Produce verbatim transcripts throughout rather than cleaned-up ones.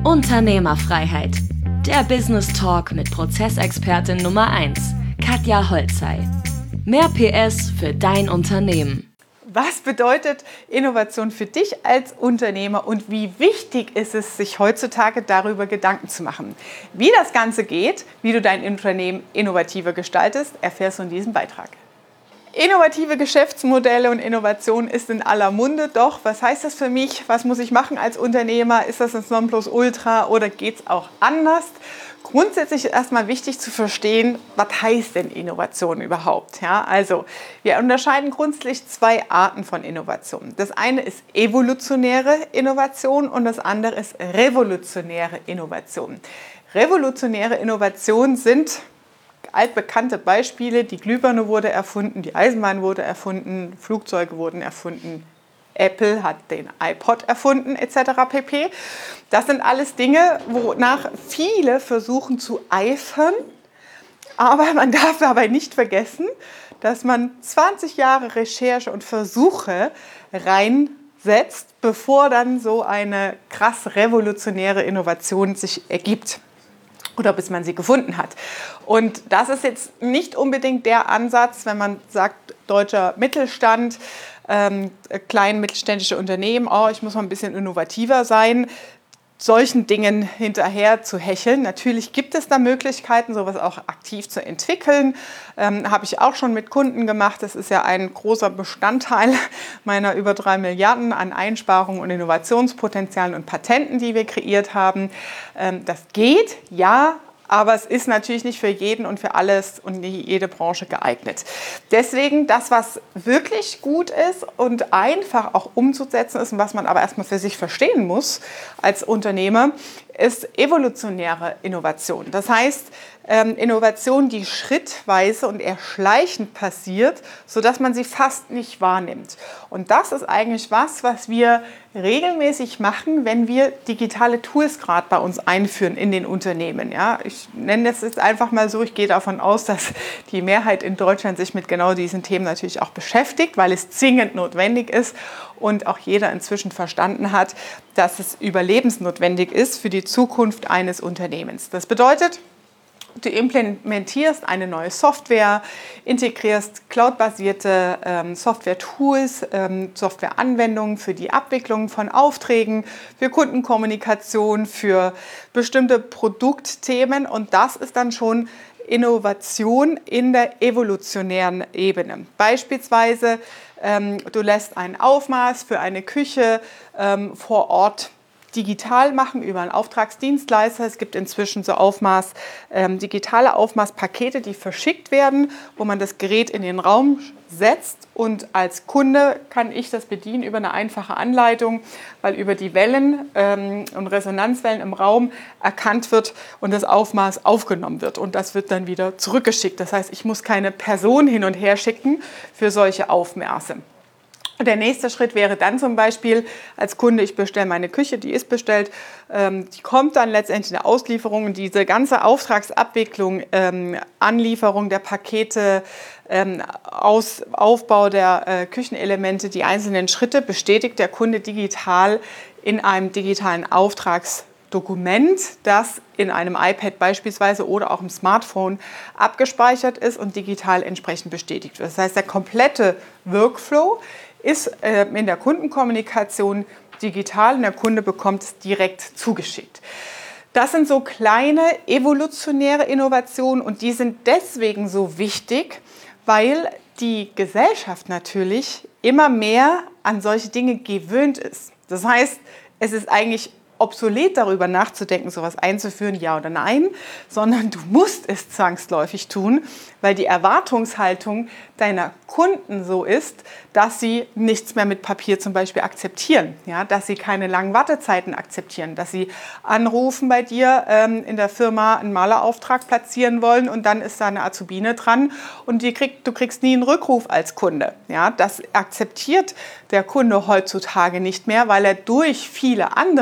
Unternehmerfreiheit. Der Business Talk mit Prozessexpertin Nummer eins, Katja Holzei. Mehr P S für dein Unternehmen. Was bedeutet Innovation für dich als Unternehmer und wie wichtig ist es, sich heutzutage darüber Gedanken zu machen? Wie das Ganze geht, wie du dein Unternehmen innovativer gestaltest, erfährst du in diesem Beitrag. Innovative Geschäftsmodelle und Innovation ist in aller Munde. Doch, was heißt das für mich? Was muss ich machen als Unternehmer? Ist das das Nonplusultra oder geht es auch anders? Grundsätzlich ist erstmal wichtig zu verstehen, was heißt denn Innovation überhaupt? Ja, also wir unterscheiden grundsätzlich zwei Arten von Innovation. Das eine ist evolutionäre Innovation und das andere ist revolutionäre Innovation. Revolutionäre Innovationen sind altbekannte Beispiele: Die Glühbirne wurde erfunden, die Eisenbahn wurde erfunden, Flugzeuge wurden erfunden, Apple hat den iPod erfunden, et cetera pp. Das sind alles Dinge, wonach viele versuchen zu eifern, aber man darf dabei nicht vergessen, dass man zwanzig Jahre Recherche und Versuche reinsetzt, bevor dann so eine krass revolutionäre Innovation sich ergibt. Oder bis man sie gefunden hat. Und das ist jetzt nicht unbedingt der Ansatz, wenn man sagt, deutscher Mittelstand, ähm, klein mittelständische Unternehmen, oh, ich muss mal ein bisschen innovativer sein, solchen Dingen hinterher zu hecheln. Natürlich gibt es da Möglichkeiten, sowas auch aktiv zu entwickeln. Ähm, habe ich auch schon mit Kunden gemacht. Das ist ja ein großer Bestandteil meiner über drei Milliarden an Einsparungen und Innovationspotenzialen und Patenten, die wir kreiert haben. Ähm, das geht, ja. Aber es ist natürlich nicht für jeden und für alles und nicht jede Branche geeignet. Deswegen das, was wirklich gut ist und einfach auch umzusetzen ist und was man aber erstmal für sich verstehen muss als Unternehmer, ist evolutionäre Innovation. Das heißt, ähm, Innovation, die schrittweise und erschleichend passiert, sodass man sie fast nicht wahrnimmt. Und das ist eigentlich was, was wir regelmäßig machen, wenn wir digitale Tools gerade bei uns einführen in den Unternehmen. Ja, ich nenne das jetzt einfach mal so, ich gehe davon aus, dass die Mehrheit in Deutschland sich mit genau diesen Themen natürlich auch beschäftigt, weil es zwingend notwendig ist und auch jeder inzwischen verstanden hat, dass es überlebensnotwendig ist für die Zukunft eines Unternehmens. Das bedeutet, du implementierst eine neue Software, integrierst cloudbasierte ähm, Software-Tools, ähm, Software-Anwendungen für die Abwicklung von Aufträgen, für Kundenkommunikation, für bestimmte Produktthemen, und das ist dann schon Innovation in der evolutionären Ebene. Beispielsweise, ähm, du lässt ein Aufmaß für eine Küche ähm, vor Ort digital machen über einen Auftragsdienstleister. Es gibt inzwischen so Aufmaß, ähm, digitale Aufmaßpakete, die verschickt werden, wo man das Gerät in den Raum setzt, und als Kunde kann ich das bedienen über eine einfache Anleitung, weil über die Wellen ähm, und Resonanzwellen im Raum erkannt wird und das Aufmaß aufgenommen wird, und das wird dann wieder zurückgeschickt. Das heißt, ich muss keine Person hin und her schicken für solche Aufmaße. Der nächste Schritt wäre dann zum Beispiel als Kunde, ich bestelle meine Küche, die ist bestellt, ähm, die kommt dann letztendlich in der Auslieferung, und diese ganze Auftragsabwicklung, ähm, Anlieferung der Pakete, ähm, Aus, Aufbau der äh, Küchenelemente, die einzelnen Schritte bestätigt der Kunde digital in einem digitalen Auftragsdokument, das in einem iPad beispielsweise oder auch im Smartphone abgespeichert ist und digital entsprechend bestätigt wird. Das heißt, der komplette Workflow ist äh, in der Kundenkommunikation digital und der Kunde bekommt es direkt zugeschickt. Das sind so kleine evolutionäre Innovationen, und die sind deswegen so wichtig, weil die Gesellschaft natürlich immer mehr an solche Dinge gewöhnt ist. Das heißt, es ist eigentlich obsolet, darüber nachzudenken, sowas einzuführen, ja oder nein, sondern du musst es zwangsläufig tun, weil die Erwartungshaltung deiner Kunden so ist, dass sie nichts mehr mit Papier zum Beispiel akzeptieren, ja, dass sie keine langen Wartezeiten akzeptieren, dass sie anrufen bei dir ähm, in der Firma, einen Malerauftrag platzieren wollen, und dann ist da eine Azubine dran und die krieg, du kriegst nie einen Rückruf als Kunde. Ja, das akzeptiert der Kunde heutzutage nicht mehr, weil er durch viele andere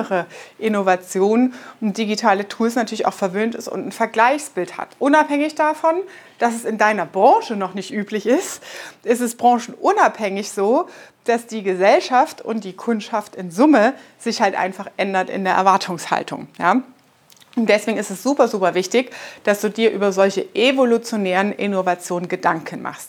Innovation und digitale Tools natürlich auch verwöhnt ist und ein Vergleichsbild hat. Unabhängig davon, dass es in deiner Branche noch nicht üblich ist, ist es branchenunabhängig so, dass die Gesellschaft und die Kundschaft in Summe sich halt einfach ändert in der Erwartungshaltung. Ja? Und deswegen ist es super, super wichtig, dass du dir über solche evolutionären Innovationen Gedanken machst.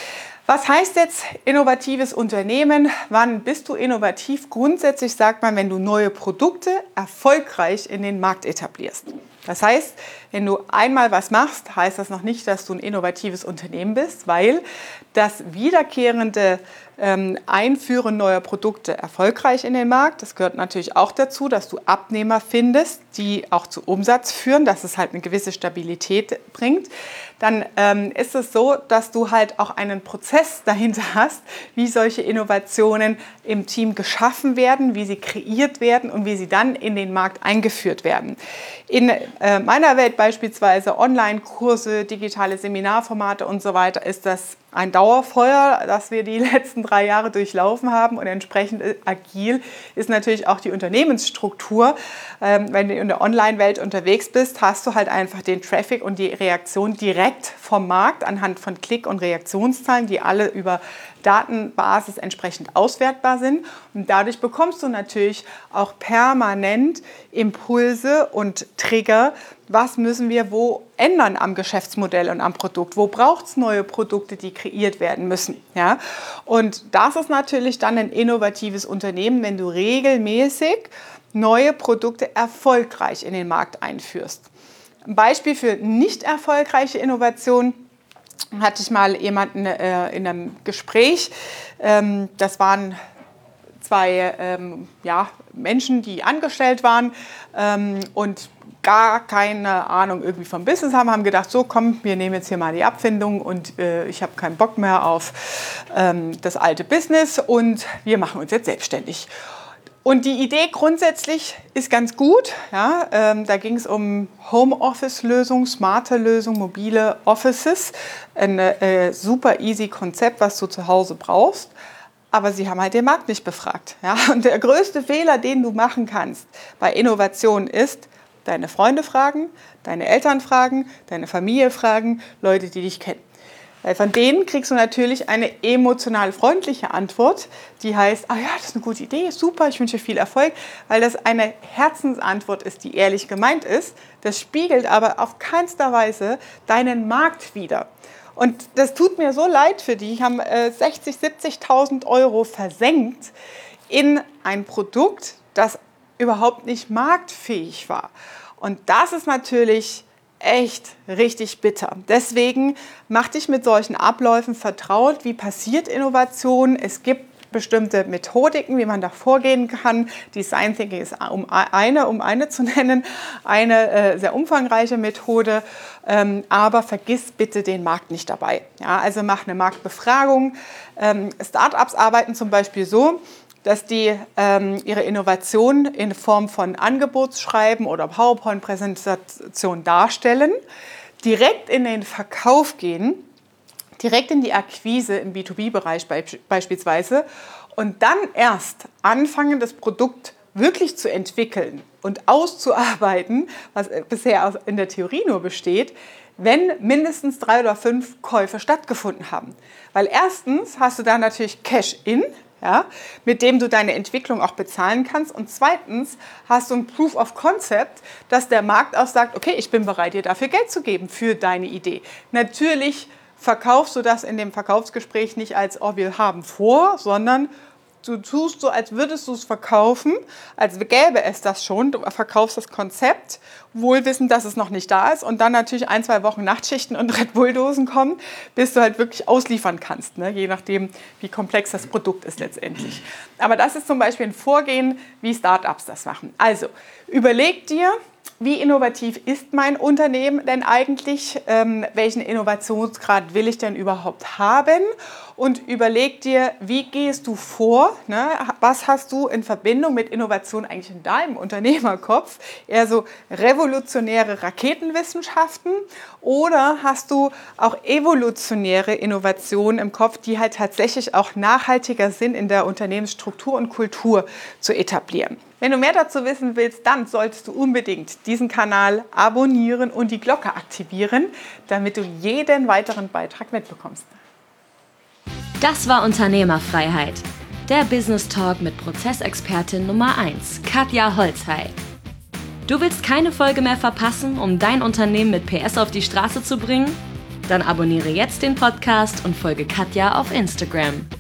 Was heißt jetzt innovatives Unternehmen? Wann bist du innovativ? Grundsätzlich sagt man, wenn du neue Produkte erfolgreich in den Markt etablierst. Das heißt, wenn du einmal was machst, heißt das noch nicht, dass du ein innovatives Unternehmen bist, weil das wiederkehrende ähm, Einführen neuer Produkte erfolgreich in den Markt, das gehört natürlich auch dazu, dass du Abnehmer findest, die auch zu Umsatz führen, dass es halt eine gewisse Stabilität bringt. Dann ähm, ist es so, dass du halt auch einen Prozess dahinter hast, wie solche Innovationen im Team geschaffen werden, wie sie kreiert werden und wie sie dann in den Markt eingeführt werden. In äh, meiner Welt beispielsweise Online-Kurse, digitale Seminarformate und so weiter ist das ein Dauerfeuer, das wir die letzten drei Jahre durchlaufen haben, und entsprechend agil ist natürlich auch die Unternehmensstruktur. Ähm, wenn du in der Online-Welt unterwegs bist, hast du halt einfach den Traffic und die Reaktion direkt vom Markt anhand von Klick- und Reaktionszahlen, die alle über Datenbasis entsprechend auswertbar sind. Und dadurch bekommst du natürlich auch permanent Impulse und Trigger. Was müssen wir wo ändern am Geschäftsmodell und am Produkt? Wo braucht es neue Produkte, die kreiert werden müssen? Ja? Und das ist natürlich dann ein innovatives Unternehmen, wenn du regelmäßig neue Produkte erfolgreich in den Markt einführst. Ein Beispiel für nicht erfolgreiche Innovation hatte ich mal jemanden äh, in einem Gespräch. Ähm, das waren zwei ähm, ja, Menschen, die angestellt waren ähm, und gar keine Ahnung irgendwie vom Business haben, haben gedacht, so komm, wir nehmen jetzt hier mal die Abfindung und äh, ich habe keinen Bock mehr auf ähm, das alte Business und wir machen uns jetzt selbstständig. Und die Idee grundsätzlich ist ganz gut. Ja, ähm, da ging es um Homeoffice-Lösungen, smarte Lösungen, mobile Offices. Ein äh, super easy Konzept, was du zu Hause brauchst. Aber sie haben halt den Markt nicht befragt. Ja? Und der größte Fehler, den du machen kannst bei Innovation ist, deine Freunde fragen, deine Eltern fragen, deine Familie fragen, Leute, die dich kennen. Weil von denen kriegst du natürlich eine emotional freundliche Antwort, die heißt, ah ja, das ist eine gute Idee, super, ich wünsche dir viel Erfolg, weil das eine Herzensantwort ist, die ehrlich gemeint ist. Das spiegelt aber auf keinster Weise deinen Markt wider. Und das tut mir so leid für die, die haben äh, sechzigtausend, siebzigtausend Euro versenkt in ein Produkt, das überhaupt nicht marktfähig war. Und das ist natürlich echt richtig bitter. Deswegen mach dich mit solchen Abläufen vertraut. Wie passiert Innovation? Es gibt bestimmte Methodiken, wie man da vorgehen kann. Design Thinking ist um eine, um eine zu nennen, eine äh, sehr umfangreiche Methode. Ähm, aber vergiss bitte den Markt nicht dabei. Ja, also mach eine Marktbefragung. Ähm, Startups arbeiten zum Beispiel so, dass die ähm, ihre Innovation in Form von Angebotsschreiben oder PowerPoint-Präsentation darstellen, direkt in den Verkauf gehen, direkt in die Akquise im B zwei B-Bereich beispielsweise und dann erst anfangen, das Produkt wirklich zu entwickeln und auszuarbeiten, was bisher in der Theorie nur besteht, wenn mindestens drei oder fünf Käufe stattgefunden haben. Weil erstens hast du da natürlich Cash-in, ja, mit dem du deine Entwicklung auch bezahlen kannst. Und zweitens hast du ein Proof of Concept, dass der Markt auch sagt, okay, ich bin bereit, dir dafür Geld zu geben für deine Idee. Natürlich verkaufst du das in dem Verkaufsgespräch nicht als, oh, wir haben vor, sondern du tust so, als würdest du es verkaufen, als gäbe es das schon. Du verkaufst das Konzept, wohl wissend, dass es noch nicht da ist und dann natürlich ein, zwei Wochen Nachtschichten und Red Bull-Dosen kommen, bis du halt wirklich ausliefern kannst, ne? Je nachdem, wie komplex das Produkt ist letztendlich. Aber das ist zum Beispiel ein Vorgehen, wie Startups das machen. Also, überleg dir, wie innovativ ist mein Unternehmen denn eigentlich? Ähm, welchen Innovationsgrad will ich denn überhaupt haben? Und überleg dir, wie gehst du vor? Ne? Was hast du in Verbindung mit Innovation eigentlich in deinem Unternehmerkopf? Eher so revolutionäre Raketenwissenschaften oder hast du auch evolutionäre Innovationen im Kopf, die halt tatsächlich auch nachhaltiger sind in der Unternehmensstruktur und Kultur zu etablieren? Wenn du mehr dazu wissen willst, dann solltest du unbedingt diesen Kanal abonnieren und die Glocke aktivieren, damit du jeden weiteren Beitrag mitbekommst. Das war Unternehmerfreiheit, der Business Talk mit Prozessexpertin Nummer eins, Katja Holzhey. Du willst keine Folge mehr verpassen, um dein Unternehmen mit P S auf die Straße zu bringen? Dann abonniere jetzt den Podcast und folge Katja auf Instagram.